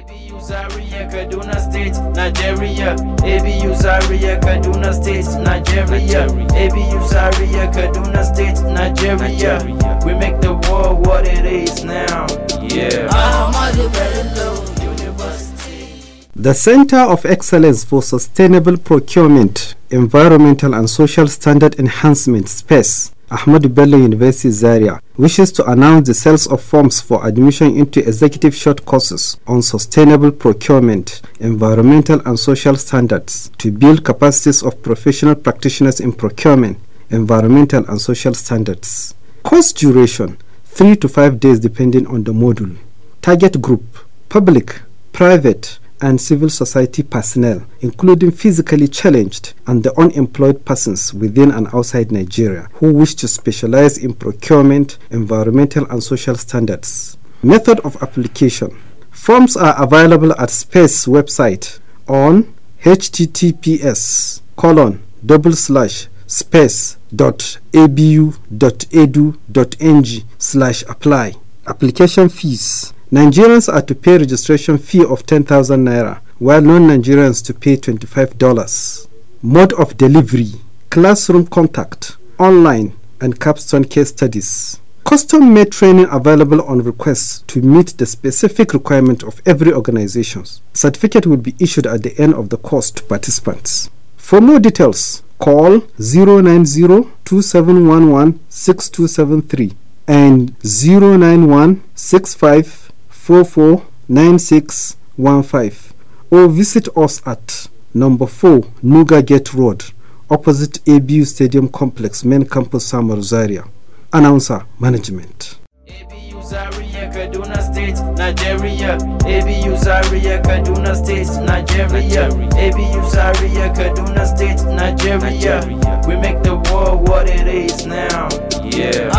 ABU Zaria, Kaduna State, Nigeria. ABU Zaria, Kaduna State, Nigeria. ABU Zaria, Kaduna State, Nigeria. We make the world what it is now. Yeah. The Center of Excellence for Sustainable Procurement, Environmental and Social Standard Enhancement, SPACE, Ahmadu Bello University Zaria, wishes to announce the sales of forms for admission into executive short courses on sustainable procurement, environmental and social standards to build capacities of professional practitioners in procurement, environmental and social standards. Course duration, 3 to 5 days depending on the module. Target group, public, private, and civil society personnel, including physically challenged and the unemployed persons within and outside Nigeria who wish to specialize in procurement, environmental and social standards. Method of application. Forms are available at SPACE website on https://space.abu.edu.ng/apply. Application fees. Nigerians are to pay registration fee of 10,000 naira, while non-Nigerians to pay $25. Mode of delivery, classroom contact, online, and capstone case studies. Custom-made training available on request to meet the specific requirement of every organization. Certificate will be issued at the end of the course to participants. For more details, call 090-2711-6273 and 091-6544-9615 or visit us at number 4 Nuga Gate Road, opposite ABU Stadium Complex, Main Campus, Samaru, Zaria. Announcer, Management. ABU Zaria, Kaduna State, Nigeria. ABU Zaria, Kaduna State, Nigeria. ABU Zaria, Kaduna State, Nigeria. We make the world what it is now. Yeah.